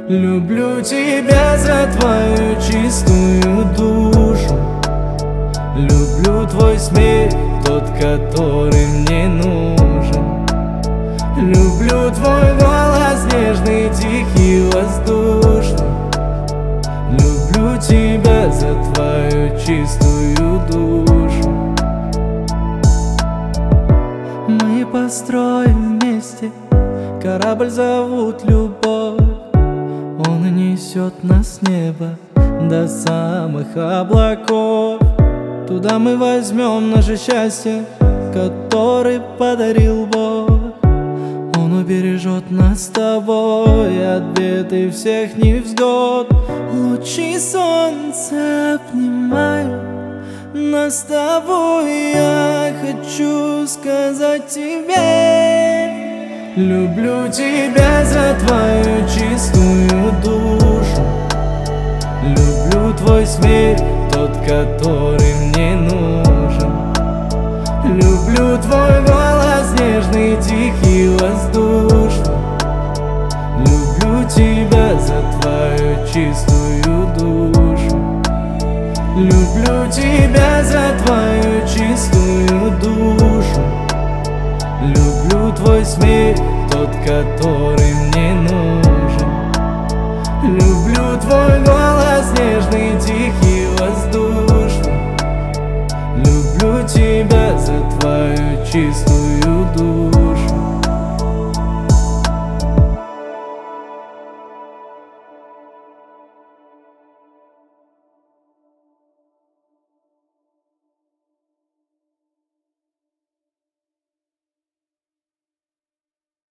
Люблю тебя за твою чистую душу. Люблю твой смех, тот, который мне нужен. Люблю твой голос нежный, тихий, воздушный. Люблю тебя за твою чистую душу. Мы построим вместе корабль, зовут любовь. Он несет нас с неба до самых облаков. Туда мы возьмем наше счастье, которое подарил Бог. Он убережет нас с тобой от бед и всех невзгод. Лучи солнца обнимают нас с тобой. Я хочу сказать тебе: люблю тебя за твою чистую душу. Люблю твой смех, тот, который мне нужен. Люблю твой голос нежный, тихий, воздушный. Люблю тебя за твою чистую душу. Люблю тебя за твою чистую душу. Люблю твой смех, тот, который мне нужен. Люблю твой голос нежный, тихий, воздушный. Люблю тебя за твою чистую душу.